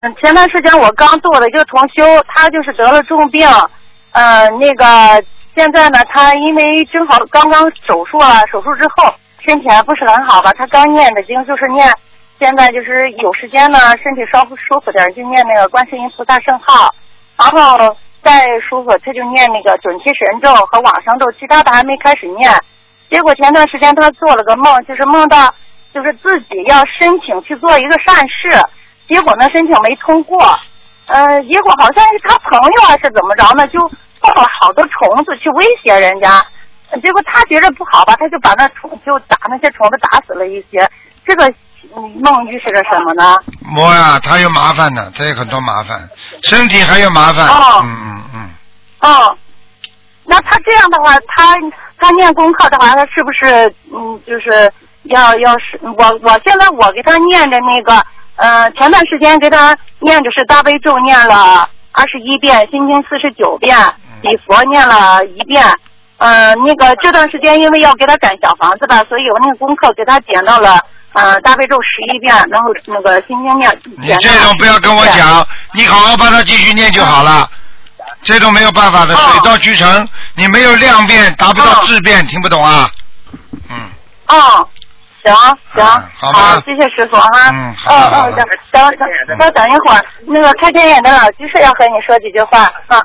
前段时间我刚度了一个同修，他就是得了重病，那个现在呢，他因为正好刚刚手术了，手术之后身体还不是很好吧，他刚念的经就是念，现在就是有时间呢，身体稍不舒服点就念那个观世音菩萨圣号，然后再舒服他就念那个准提神咒和往生咒，其他的还没开始念。结果前段时间他做了个梦，就是梦到就是自己要申请去做一个善事，结果呢申请没通过，结果好像是他朋友还是怎么着呢，就放了好多虫子去威胁人家，结果他觉得不好吧，他就把那虫就打那些虫子打死了一些。这个梦预示着什么呢？ 我呀，他有麻烦的，他有很多麻烦，身体还有麻烦。 哦，哦，那他这样的话，他念功课的话，他是不是就是要是我现在我给他念的那个前段时间给他念的是大悲咒念了21遍，心经49遍，礼佛念了1遍。那个这段时间因为要给他赶小房子吧，所以我那个功课给他减到了大悲咒11遍，然后那个心经念。 你这种不要跟我讲，你好好帮他继续念就好了。这种没有办法的，水到渠成，你没有量变达不到质变，听不懂啊？ 行， 好吧， 谢谢师傅哈。 好。 等一会儿，那个开天眼的老居士要和你说几句话啊。